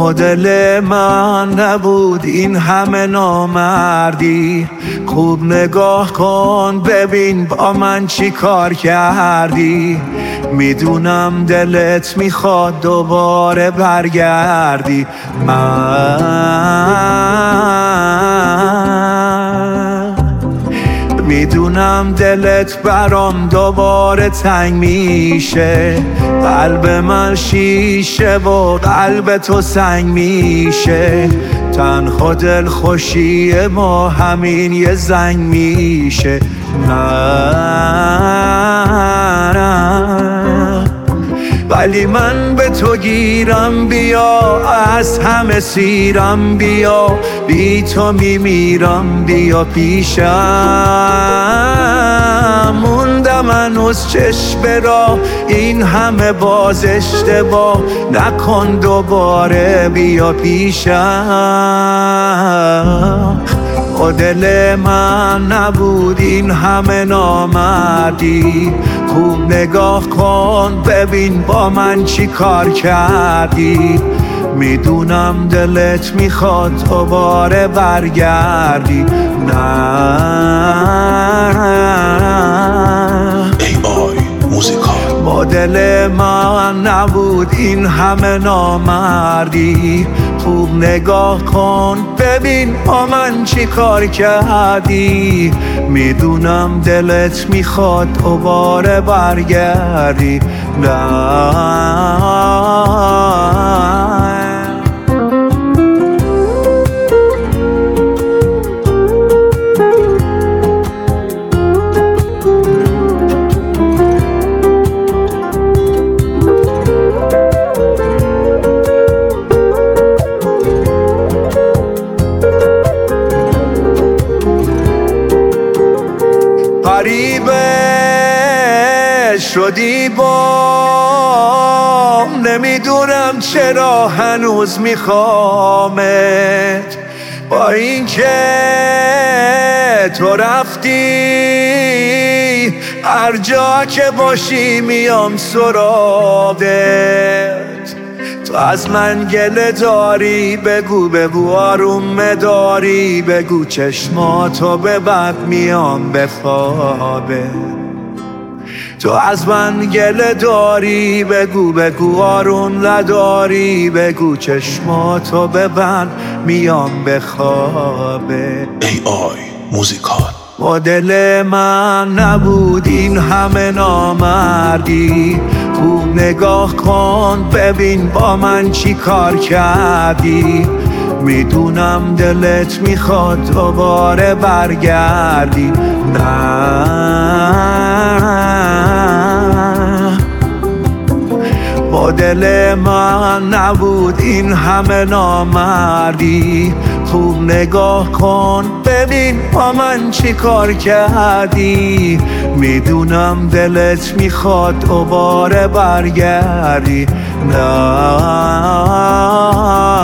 مدل من نبود این همه نامردی. خوب نگاه کن ببین با من چی کار کردی. میدونم دلت میخواد دوباره برگردی. میدونم دلت برام دوباره تنگ میشه. قلب من شیشه و قلب تو سنگ میشه. تنها دل خوشی ما همین یه زنگ میشه. ولی من به تو گیرم، بیا از همه سیرم، بیا بی تو میمیرم، بیا پیشم. موندم هنوز چشم را این همه باز اشتباه نکن، دوباره بیا پیشم. و دل من نبود این همه نامردی. خوب نگاه کن ببین با من چی کار کردی. میدونم دلت میخواد دوباره برگردی. با دل من نبود این همه نامردی. خوب نگاه کن ببین با من چی کار کردی. میدونم دلت میخواد دوباره برگردی. غریبه شدی بام، نمیدونم چرا هنوز میخوامت. با اینکه تو رفتی هر جا که باشی میام سراغت. تو از من گله داری بگو بگو آروم داری بگو چشماتو ببند میام به خوابه. تو از من گله داری بگو بگو آروم نداری بگو چشماتو ببند میام به خوابه. موزیکال. با دل من نبود این همه نامردی. خوب نگاه کن ببین با من چی کار کردی. میدونم دلت میخواد دوباره برگردی. با دل من نبود این همه نامردی. خوب نگاه کن ببین با من چی کار کردی. میدونم دلت میخواد دوباره برگردی.